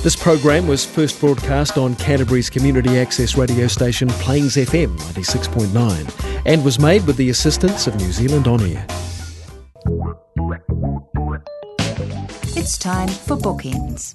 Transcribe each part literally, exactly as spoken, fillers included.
This program was first broadcast on Canterbury's community access radio station Plains F M ninety-six point nine and was made with the assistance of New Zealand On Air. It's time for Bookends.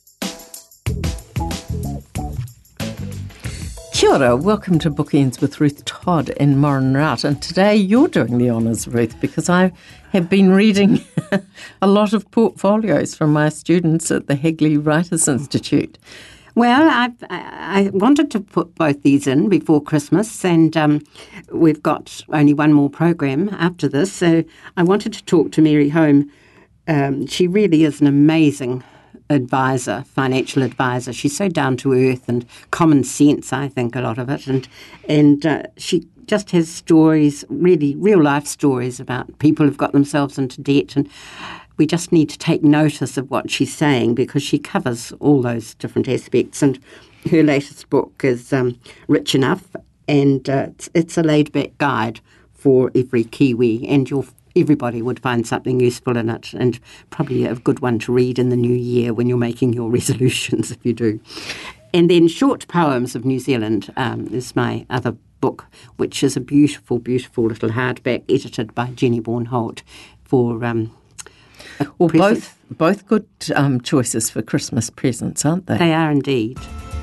Kia ora, welcome to Bookends with Ruth Todd and Moran Rout. And today you're doing the honours, Ruth, because I have been reading a lot of portfolios from my students at the Hegley Writers Institute. Well, I've, I wanted to put both these in before Christmas, and um, we've got only one more program after this, so I wanted to talk to Mary Home. Um, she really is an amazing advisor, financial advisor. She's so down to earth and common sense, I think, a lot of it. And and uh, she just has stories, really real life stories about people who've got themselves into debt. And we just need to take notice of what she's saying because she covers all those different aspects. And her latest book is um, Rich Enough, and uh, it's, it's a laid back guide for every Kiwi, and you'll everybody would find something useful in it, and probably a good one to read in the new year when you're making your resolutions, if you do. And then Short Poems of New Zealand um, is my other book, which is a beautiful, beautiful little hardback edited by Jenny Bornholt for um, well, both both good um, choices for Christmas presents, aren't they? They are indeed.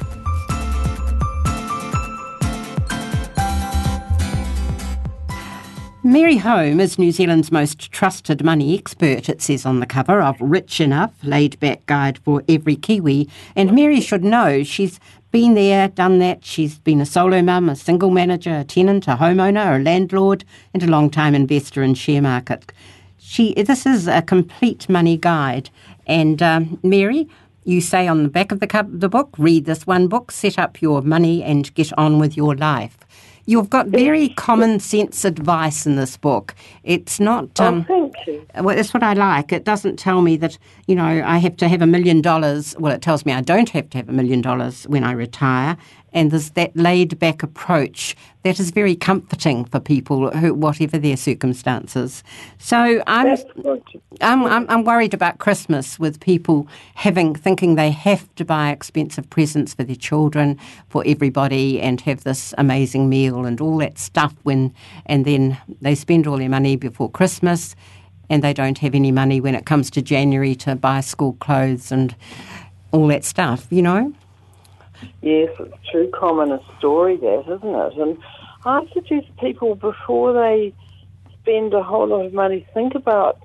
Mary Home is New Zealand's most trusted money expert, it says on the cover of Rich Enough, laid-back guide for every Kiwi. And Mary should know she's been there, done that. She's been a solo mum, a single manager, a tenant, a homeowner, a landlord, and a long-time investor in share market. She, this is a complete money guide. And um, Mary, you say on the back of the, co- the book, read this one book, set up your money and get on with your life. You've got very common sense advice in this book. It's not... Um, oh, thank you. Well, that's what I like. It doesn't tell me that, you know, I have to have a million dollars. Well, it tells me I don't have to have a million dollars when I retire. And there's that laid-back approach that is very comforting for people, who, whatever their circumstances. So I'm, I'm, I'm, I'm worried about Christmas with people having thinking they have to buy expensive presents for their children, for everybody, and have this amazing meal and all that stuff. When and then they spend all their money before Christmas, and they don't have any money when it comes to January to buy school clothes and all that stuff. You know. Yes, it's too common a story, that, isn't it? And I suggest people, before they spend a whole lot of money, think about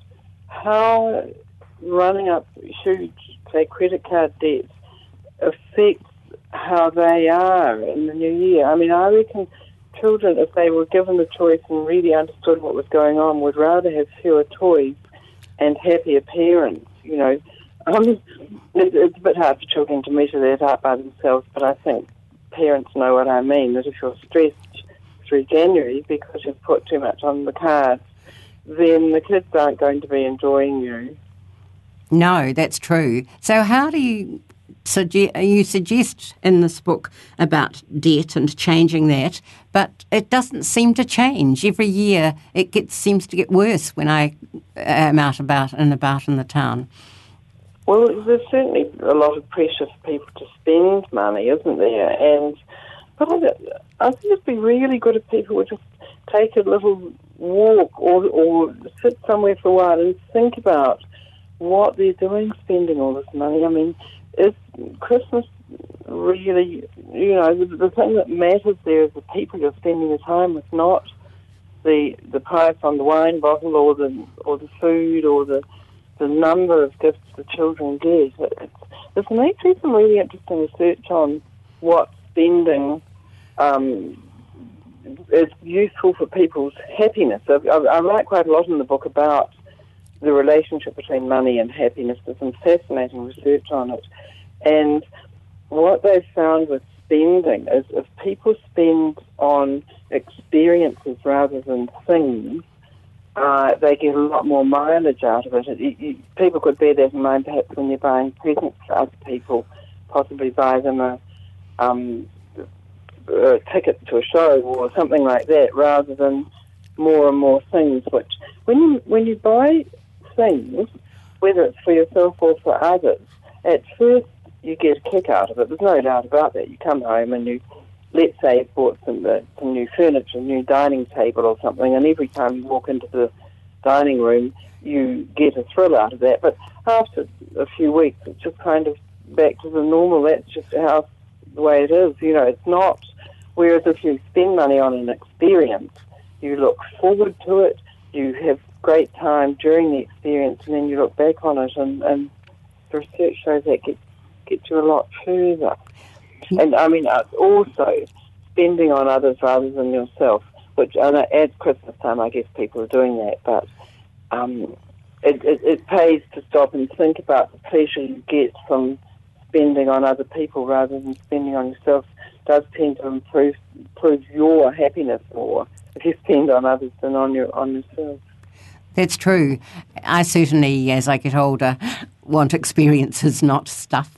how running up huge, say, credit card debts affects how they are in the new year. I mean, I reckon children, if they were given the choice and really understood what was going on, would rather have fewer toys and happier parents, you know. Um, it's, it's a bit hard for children to measure that out by themselves, but I think parents know what I mean, that if you're stressed through January because you've put too much on the cards, then the kids aren't going to be enjoying you. No, that's true. So how do you suggest, you suggest in this book about debt and changing that, but it doesn't seem to change. Every year it gets seems to get worse when I am out about and about in the town. Well, there's certainly a lot of pressure for people to spend money, isn't there? And but I, I think it'd be really good if people would just take a little walk or, or sit somewhere for a while and think about what they're doing spending all this money. I mean, is Christmas really, you know, the, the thing that matters there is the people you're spending the time with, not the the price on the wine bottle or the or the food or the the number of gifts the children get. It's, there's actually some really interesting research on what spending um, is useful for people's happiness. I, I, I write quite a lot in the book about the relationship between money and happiness. There's some fascinating research on it. And what they've found with spending is if people spend on experiences rather than things, Uh, they get a lot more mileage out of it. It, it, it. People could bear that in mind perhaps when you're buying presents for other people, possibly buy them a, um, a ticket to a show or something like that, rather than more and more things. Which, when you, when you buy things, whether it's for yourself or for others, at first you get a kick out of it. There's no doubt about that. You come home and you, let's say, you've bought some, uh, some new furniture, a new dining table or something, and every time you walk into the dining room, you get a thrill out of that. But after a few weeks, it's just kind of back to the normal. That's just how the way it is. You know, it's not. Whereas if you spend money on an experience, you look forward to it, you have great time during the experience, and then you look back on it, and, and the research shows that gets, gets you a lot further. And, I mean, uh, also spending on others rather than yourself, which, I know, at Christmas time, I guess people are doing that, but um, it, it, it pays to stop and think about the pleasure you get from spending on other people rather than spending on yourself. Does tend to improve improve your happiness more if you spend on others than on your on yourself. That's true. I certainly, as I get older, want experiences, not stuff.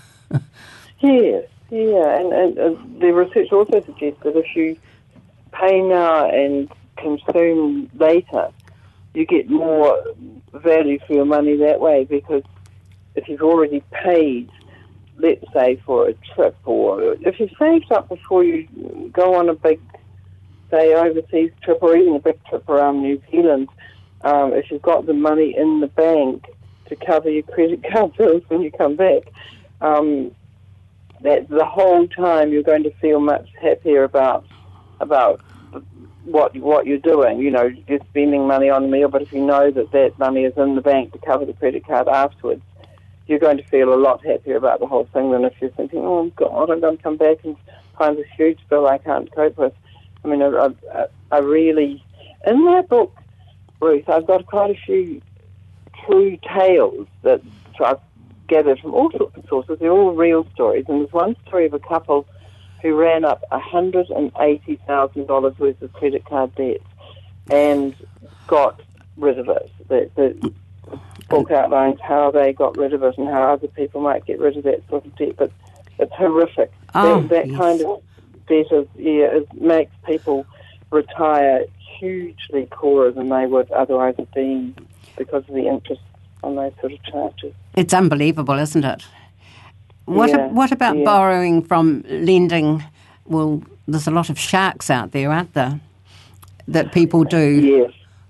Yes, yeah, and, and uh, the research also suggests that if you pay now and consume later, you get more value for your money that way, because if you've already paid, let's say, for a trip, or if you've saved up before you go on a big, say, overseas trip, or even a big trip around New Zealand, um, if you've got the money in the bank to cover your credit card bills when you come back, um, that the whole time you're going to feel much happier about about what what you're doing. You know, you're spending money on a meal, but if you know that that money is in the bank to cover the credit card afterwards, you're going to feel a lot happier about the whole thing than if you're thinking, oh, God, I'm going to come back and find this huge bill I can't cope with. I mean, I, I, I really... In my book, Ruth, I've got quite a few true tales that I've gathered from all sorts of sources. They're all real stories. And there's one story of a couple who ran up one hundred eighty thousand dollars worth of credit card debt and got rid of it. The, the, book outlines how they got rid of it and how other people might get rid of that sort of debt, but it's horrific. Oh, that that yes. kind of debt is, yeah, it makes people retire hugely poorer than they would otherwise have been because of the interest on those sort of charges. It's unbelievable, isn't it? What Yeah, a, what about yeah. borrowing from lending? Well, there's a lot of sharks out there, aren't there, that people do? Yes.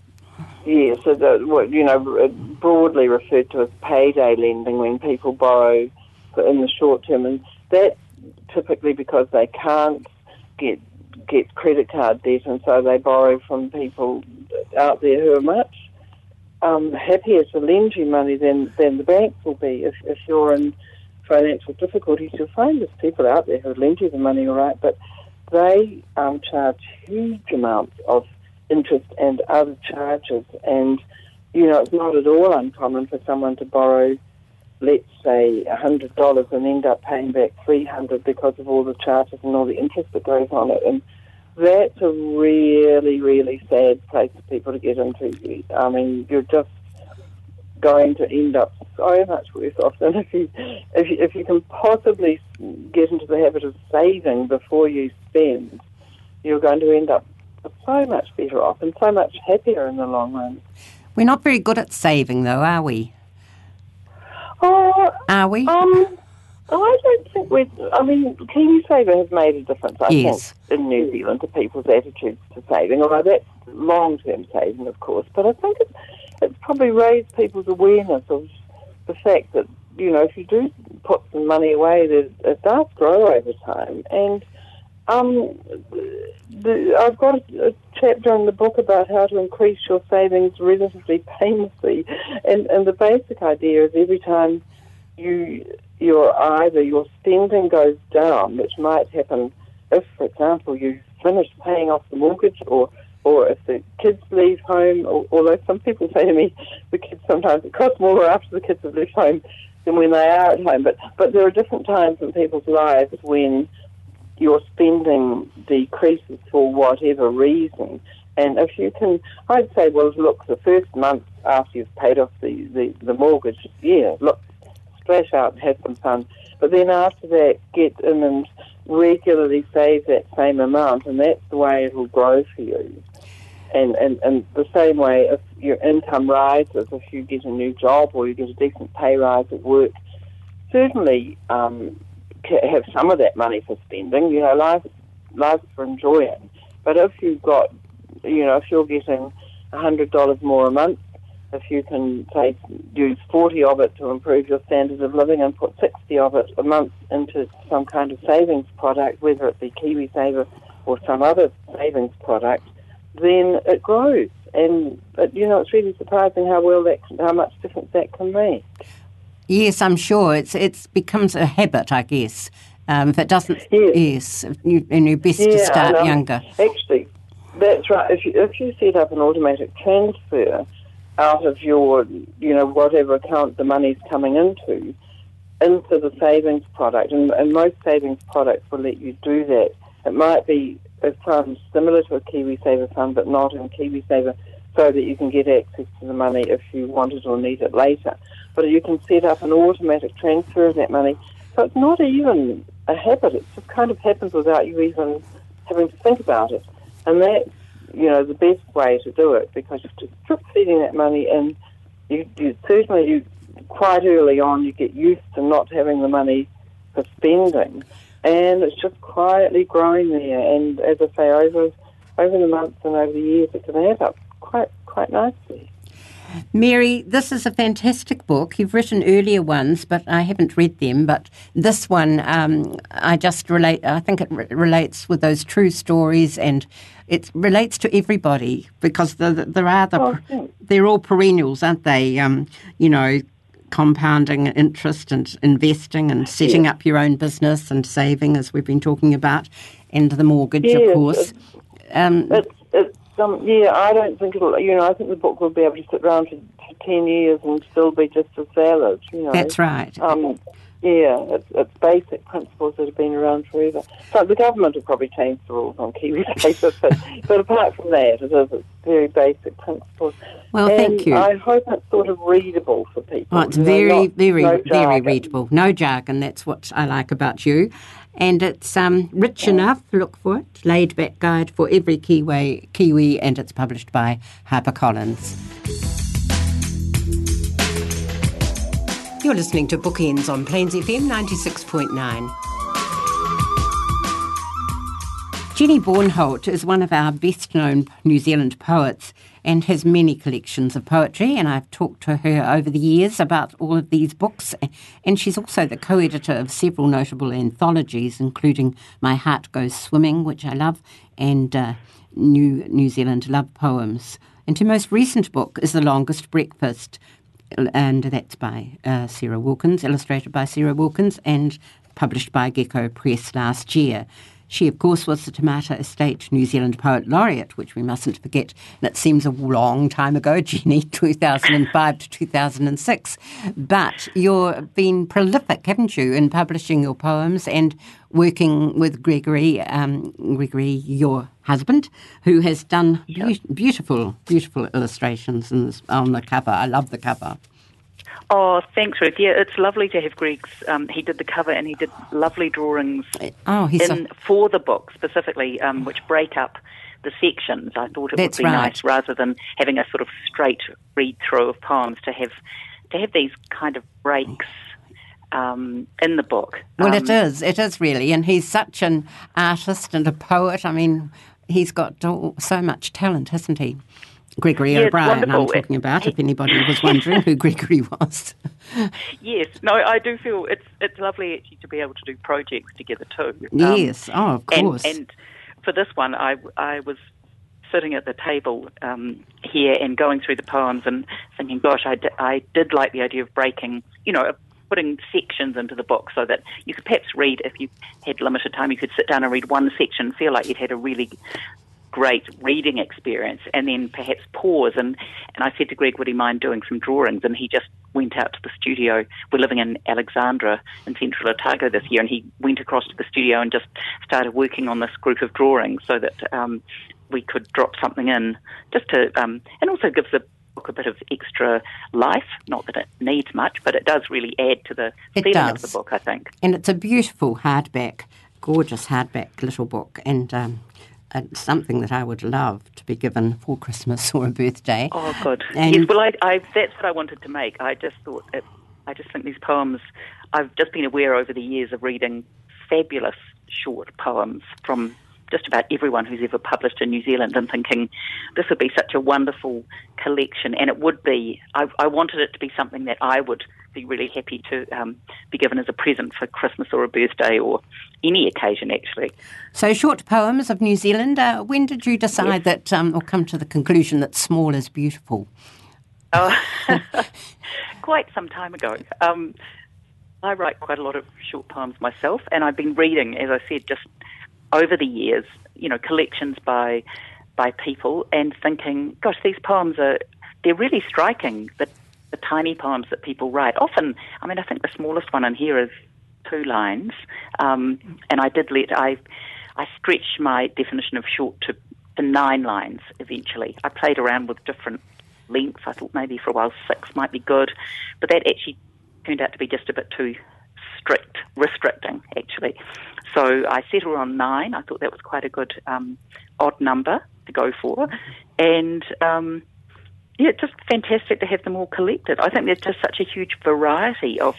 Yes, so the, what, you know, broadly referred to as payday lending, when people borrow for in the short term, and that's typically because they can't get get credit card debt, and so they borrow from people out there who are much um, happier to lend you money than, than the banks will be. If, if you're in financial difficulties, you'll find there's people out there who lend you the money, all right, but they um, charge huge amounts of interest and other charges, and you know, it's not at all uncommon for someone to borrow, let's say, one hundred dollars and end up paying back three hundred dollars because of all the charges and all the interest that goes on it. And that's a really, really sad place for people to get into. I mean, you're just going to end up so much worse off than if you, if you, if you can possibly get into the habit of saving before you spend, you're going to end up so much better off and so much happier in the long run. We're not very good at saving, though, are we? Oh, Are we? um, I don't think we. I mean, KiwiSaver has made a difference, I Yes. think, in New Zealand to people's attitudes to saving. Although that's long-term saving, of course, but I think it, it's probably raised people's awareness of the fact that, you know, if you do put some money away, that it does grow over time. And Um, the, I've got a, a chapter in the book about how to increase your savings relatively painlessly, and, and the basic idea is every time you your either your spending goes down, which might happen if, for example, you finish paying off the mortgage, or or if the kids leave home. Or, although some people say to me, the kids sometimes it costs more after the kids have left home than when they are at home. But but there are different times in people's lives when your spending decreases for whatever reason. And if you can, I'd say, well, look, the first month after you've paid off the, the, the mortgage, yeah, look, splash out and have some fun. But then after that, get in and regularly save that same amount, and that's the way it will grow for you. And, and, and the same way, if your income rises, if you get a new job or you get a decent pay rise at work, certainly um, have some of that money for spending. You know, life, life's for enjoying. But if you've got, you know, if you're getting one hundred dollars more a month, if you can, say, use forty of it to improve your standard of living and put sixty of it a month into some kind of savings product, whether it be KiwiSaver or some other savings product, then it grows. And, but, you know, it's really surprising how well that, how much difference that can make. Yes, I'm sure. It's it's becomes a habit, I guess. Um, if it doesn't, yes, yes you, and you're best yeah, to start um, younger. Actually, that's right. If you, if you set up an automatic transfer out of your, you know, whatever account the money's coming into, into the savings product, and, and most savings products will let you do that. It might be a fund similar to a KiwiSaver fund, but not in KiwiSaver, so that you can get access to the money if you want it or need it later. But you can set up an automatic transfer of that money. So it's not even a habit. It just kind of happens without you even having to think about it. And that's, you know, the best way to do it, because you just drip feeding that money in. You, you certainly, you quite early on, you get used to not having the money for spending. And it's just quietly growing there. And as I say, over over the months and over the years, it can add up quite quite nicely. Mary, this is a fantastic book. You've written earlier ones, but I haven't read them. But this one, um, I just relate. I think it re- relates with those true stories, and it relates to everybody, because the, the, there are the Oh, they're all perennials, aren't they? Um, you know, compounding interest and investing and setting yes. up your own business and saving, as we've been talking about, and the mortgage, yes, of course. Um, it's, it's Um, yeah, I don't think it'll, you know, I think the book will be able to sit around for, for ten years and still be just as valid, you know. That's right. Um, yeah, it's, it's basic principles that have been around forever. So the government will probably change the rules on KiwiSaver, but, but apart from that, it is it's very basic principles. Well, and thank you. I hope it's sort of readable for people. Oh, it's you know, very, not, very, no very jargon. readable. No jargon, that's what I like about you. And it's um, rich enough, look for it, laid-back guide for every Kiwi, Kiwi, and it's published by HarperCollins. You're listening to Bookends on Plains F M ninety-six point nine. Jenny Bornholt is one of our best-known New Zealand poets and has many collections of poetry, and I've talked to her over the years about all of these books, and she's also the co-editor of several notable anthologies, including My Heart Goes Swimming, which I love, and uh, New New Zealand Love Poems. And her most recent book is The Longest Breakfast, and that's by uh, Sarah Wilkins, illustrated by Sarah Wilkins, and published by Gecko Press last year. She, of course, was the Te Mata Estate New Zealand Poet Laureate, which we mustn't forget. And it seems a long time ago, Jenny, two thousand five to two thousand six. But you've been prolific, haven't you, in publishing your poems and working with Gregory, um, Gregory, your husband, who has done be- beautiful, beautiful illustrations on the cover. I love the cover. Oh, thanks, Ruth. Yeah, it's lovely to have Greg's. Um, he did the cover and he did lovely drawings oh, he's in, so... for the book specifically, um, which break up the sections. I thought it That's would be right. nice, rather than having a sort of straight read-through of poems, to have to have these kind of breaks um, in the book. Well, um, it is. It is really. And he's such an artist and a poet. I mean, he's got so much talent, hasn't he? Gregory yeah, O'Brien, I'm talking about, he, if anybody was wondering who Gregory was. Yes. No, I do feel it's it's lovely actually to be able to do projects together too. Yes. Um, oh, of course. And, and for this one, I, I was sitting at the table um, here and going through the poems and thinking, gosh, I, d- I did like the idea of breaking, you know, putting sections into the book so that you could perhaps read, if you had limited time, you could sit down and read one section, feel like you'd had a really great reading experience, and then perhaps pause. And, and I said to Greg, would he mind doing some drawings? And he just went out to the studio. We're living in Alexandra in Central Otago this year, and he went across to the studio and just started working on this group of drawings so that um, we could drop something in, just to, um, and also gives the book a bit of extra life. Not that it needs much, but it does really add to the it feeling does. of the book, I think. And it's a beautiful hardback, gorgeous hardback little book, and um, it's something that I would love to be given for Christmas or a birthday. Oh, good. And yes, well, I, I, that's what I wanted to make. I just thought, it, I just think these poems, I've just been aware over the years of reading fabulous short poems from just about everyone who's ever published in New Zealand, and thinking this would be such a wonderful collection, and it would be. I, I wanted it to be something that I would be really happy to um, be given as a present for Christmas or a birthday or any occasion, actually. So, short poems of New Zealand. Uh, when did you decide yes. that, um, or come to the conclusion that small is beautiful? Oh, quite some time ago. Um, I write quite a lot of short poems myself, and I've been reading, as I said, just over the years, you know, collections by by people, and thinking, gosh, these poems are, they're really striking, the, the tiny poems that people write. Often, I mean, I think the smallest one in here is two lines, um, and I did let, I I stretched my definition of short to, to nine lines eventually. I played around with different lengths. I thought maybe for a while six might be good, but that actually turned out to be just a bit too strict, restricting, actually. So I settled on nine. I thought that was quite a good um, odd number to go for. And, um, yeah, it's just fantastic to have them all collected. I think there's just such a huge variety of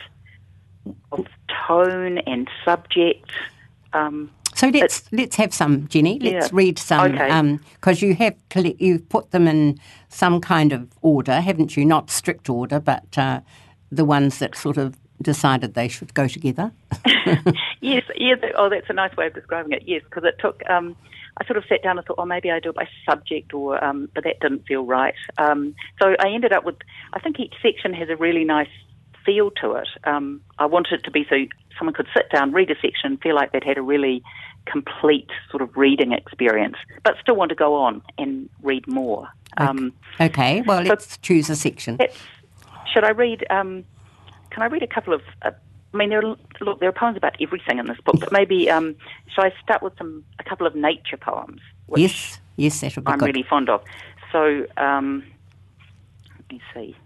of tone and subject. Um, so let's let's have some, Jenny. Let's yeah. read some, okay. because um, you have collect, you've put them in some kind of order, haven't you? Not strict order, but uh, the ones that sort of decided they should go together. yes, yes. Oh, that's a nice way of describing it. Yes, because it took. Um, I sort of sat down and thought, oh, maybe I do it by subject, or um, but that didn't feel right. Um, so I ended up with. I think each section has a really nice feel to it. Um, I wanted it to be so someone could sit down, read a section, and feel like they'd had a really complete sort of reading experience, but still want to go on and read more. Um, okay. Well, let's so choose a section. Should I read? Um, Can I read a couple of? Uh, I mean, there are, look, there are poems about everything in this book, but maybe um, shall I start with some a couple of nature poems? Which yes, yes, that would be I'm good. really fond of. So um, let me see.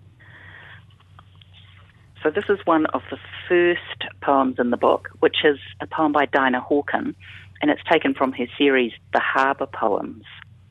So this is one of the first poems in the book, which is a poem by Dinah Hawkin, and it's taken from her series, The Harbour Poems.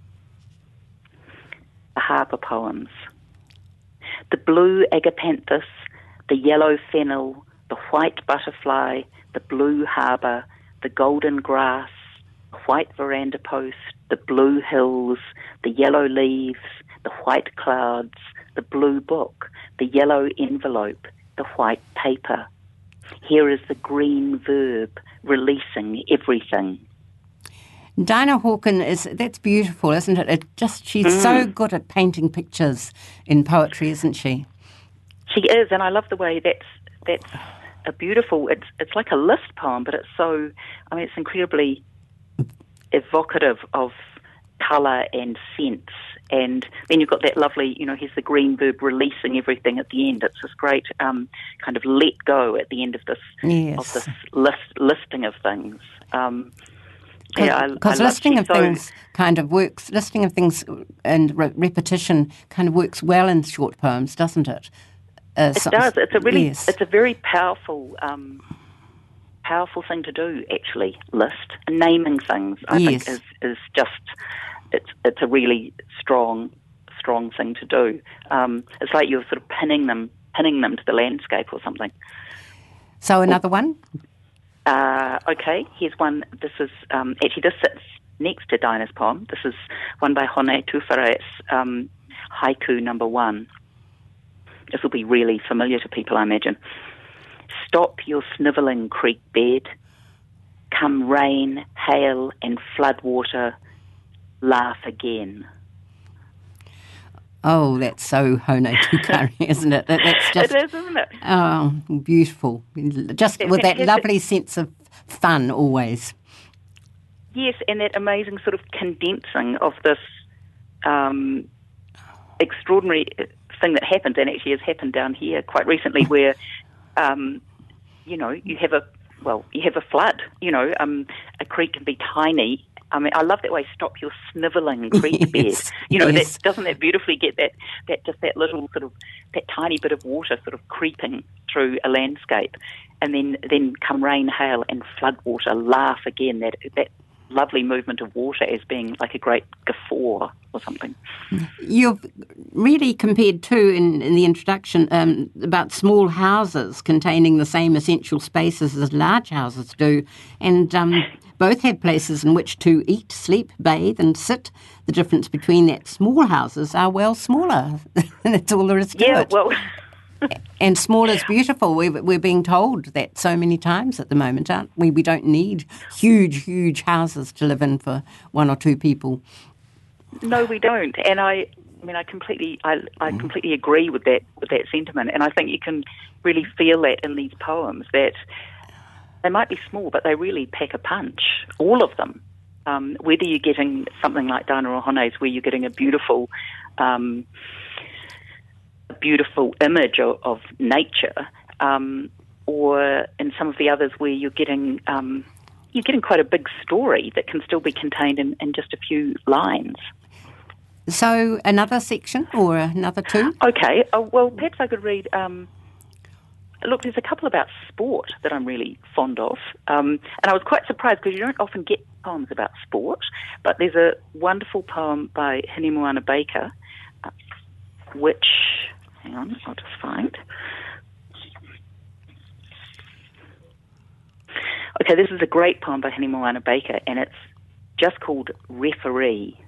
The Harbour Poems. The blue agapanthus, the yellow fennel, the white butterfly, the blue harbour, the golden grass, the white veranda post, the blue hills, the yellow leaves, the white clouds, the blue book, the yellow envelope, the white paper. Here is the green verb, releasing everything. Dinah Hawkin is, that's beautiful, isn't it? It just, she's mm. so good at painting pictures in poetry, isn't she? She is, and I love the way that's that's a beautiful. It's it's like a list poem, but it's so. I mean, it's incredibly evocative of colour and sense. And then you've got that lovely, you know, here's the green verb, releasing everything at the end. It's this great um, kind of let go at the end of this yes. of this list listing of things. Um, Cause, yeah, because listing of so, things kind of works. Listing of things and re- repetition kind of works well in short poems, doesn't it? Uh, it does. It's a really, yes. it's a very powerful, um, powerful thing to do. Actually, list and naming things. I yes. think is is just it's it's a really strong, strong thing to do. Um, it's like you're sort of pinning them, pinning them to the landscape or something. So another one. Uh, okay, here's one. This is um, actually this sits next to Dinah's poem. This is one by Hone Tuwhare's um, haiku number one. This will be really familiar to people, I imagine. Stop your snivelling, creek bed. Come rain, hail, and flood water. Laugh again. Oh, that's so Hone Tuwhare, isn't it? That, that's just, it is, isn't it? Oh, beautiful. Just It's with that fantastic. lovely sense of fun always. Yes, and that amazing sort of condensing of this um, extraordinary thing that happens, and actually has happened down here quite recently, where um, you know you have a well, you have a flood. You know, um, a creek can be tiny. I mean, I love that way. Stop your snivelling creek bed. Yes, you know, yes. that, doesn't that beautifully get that that just that little sort of that tiny bit of water sort of creeping through a landscape, and then then come rain, hail, and flood water. Laugh again. That that lovely movement of water as being like a great guffaw or something. You've really compared too in, in the introduction um, about small houses containing the same essential spaces as large houses do, and um, both have places in which to eat, sleep, bathe and sit. The difference between that small houses are, well, smaller. That's all there is to yeah, it. Well, and small is beautiful. We're, we're being told that so many times at the moment, aren't we? We don't need huge, huge houses to live in for one or two people. No, we don't. And I, I mean, I completely, I, I completely agree with that, with that sentiment. And I think you can really feel that in these poems, that they might be small, but they really pack a punch. All of them. Um, whether you're getting something like Dana Ohone's, where you're getting a beautiful, um, a beautiful image of, of nature, um, or in some of the others where you're getting, um, you're getting quite a big story that can still be contained in, in just a few lines. So another section or another two? Okay, uh, well, perhaps I could read... Um, look, there's a couple about sport that I'm really fond of. Um, and I was quite surprised because you don't often get poems about sport, but there's a wonderful poem by Hinemoana Baker, uh, which... Hang on, I'll just find... Okay, this is a great poem by Hinemoana Baker, and it's just called Referee.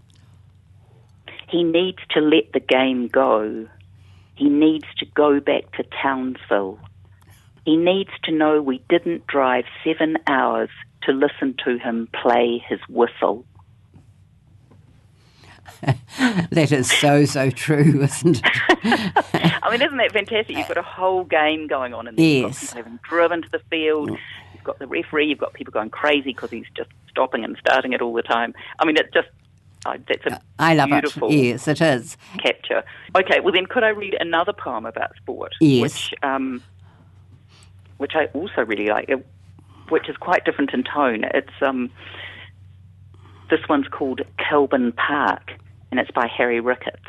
He needs to let the game go. He needs to go back to Townsville. He needs to know we didn't drive seven hours to listen to him play his whistle. That is so, so true, isn't it? I mean, isn't that fantastic? You've got a whole game going on in there. Yes. You've got people having driven to the field. You've got the referee. You've got people going crazy because he's just stopping and starting it all the time. I mean, it's just... Oh, that's a I love beautiful it. Yes, it is. capture. Okay, well then could I read another poem about sport? Yes. Which, um, which I also really like, uh, which is quite different in tone. It's um, this one's called Kelburn Park, and it's by Harry Ricketts.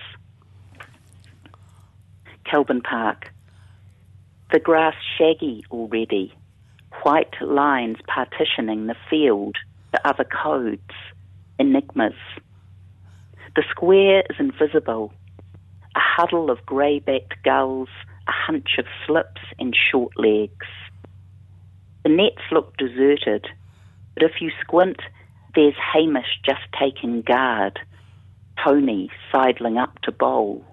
Kelburn Park. The grass shaggy already, white lines partitioning the field, the other codes, enigmas. The square is invisible, a huddle of grey-backed gulls, a hunch of slips and short legs. The nets look deserted, but if you squint, there's Hamish just taking guard, Tony sidling up to bowl.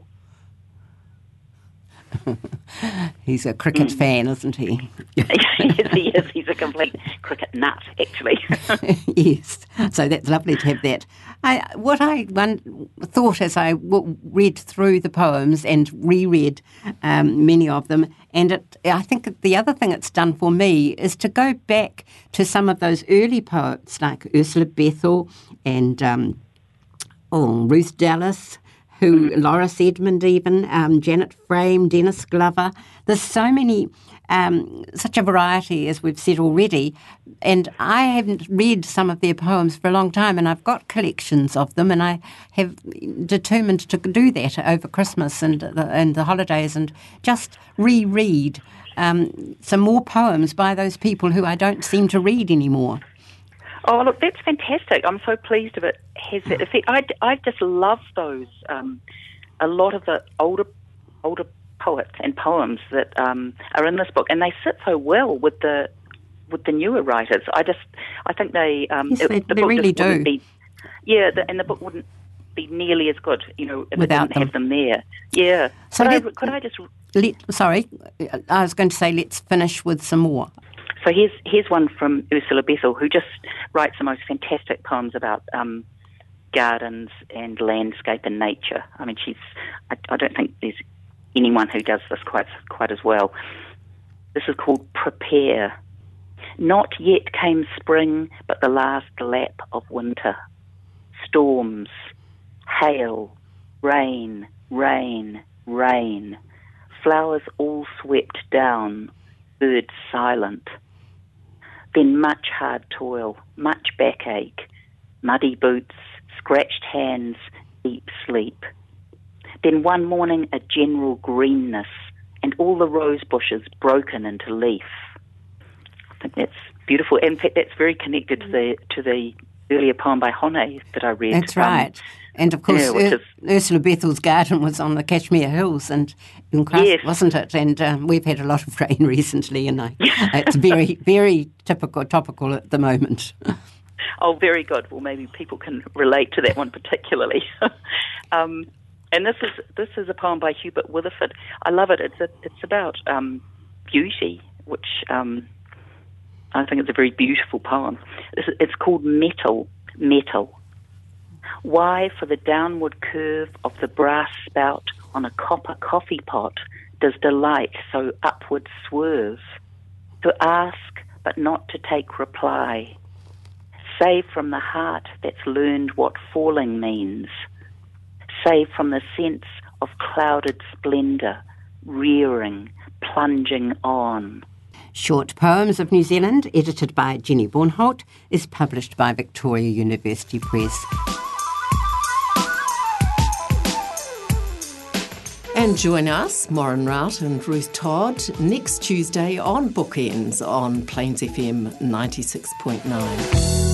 He's a cricket mm. fan, isn't he? Yes, he is. He's a complete cricket nut, actually. Yes, so that's lovely to have that. I, what I one, thought as I w- read through the poems and reread um, many of them, and it, I think the other thing it's done for me is to go back to some of those early poets like Ursula Bethel and um, oh, Ruth Dallas, who Loris Edmond even, um, Janet Frame, Dennis Glover. There's so many, um, such a variety, as we've said already, and I haven't read some of their poems for a long time, and I've got collections of them, and I have determined to do that over Christmas and the, and the holidays and just reread um, some more poems by those people who I don't seem to read anymore. Oh, look, that's fantastic. I'm so pleased if it has that effect. I, I just love those, um, a lot of the older older poets and poems that um, are in this book, and they sit so well with the with the newer writers. I just, I think they... Um, yes, it, they, the they book really just do. Be, yeah, the, and the book wouldn't be nearly as good, you know, if Without it didn't them. have them there. Yeah. So could, let, I, could I just... Let, sorry, I was going to say let's finish with some more. So here's here's one from Ursula Bethel, who just writes the most fantastic poems about um, gardens and landscape and nature. I mean, she's I, I don't think there's anyone who does this quite quite as well. This is called Prepare. Not yet came spring, but the last lap of winter. Storms, hail, rain, rain, rain. Flowers all swept down, birds silent. Then much hard toil, much backache, muddy boots, scratched hands, deep sleep. Then one morning a general greenness and all the rose bushes broken into leaf. I think that's beautiful. In fact, that's very connected to the to the earlier poem by Hone that I read. That's right. Um, and of course, yeah, Ur- is... Ursula Bethel's garden was on the Kashmir Hills, and in Christ, yes. wasn't it? And um, we've had a lot of rain recently, and I, it's very, very typical, topical at the moment. Oh, very good. Well, maybe people can relate to that one particularly. um, and this is this is a poem by Hubert Witherford. I love it. It's a, it's about um, beauty, which um, I think it's a very beautiful poem. It's, it's called Metal. Metal. Why, for the downward curve of the brass spout on a copper coffee pot, does delight so upward swerve? To ask, but not to take reply. Save from the heart that's learned what falling means. Save from the sense of clouded splendour, rearing, plunging on. Short Poems of New Zealand, edited by Jenny Bornholt, is published by Victoria University Press. And join us, Maureen Rout and Ruth Todd, next Tuesday on Bookends on Plains F M ninety-six point nine.